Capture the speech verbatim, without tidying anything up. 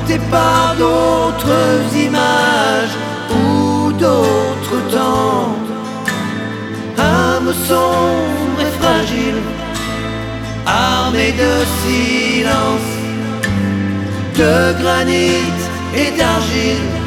hanté par d'autres images ou d'autres temps. Âme sombre et fragile, armée de silence, de granit et d'argile,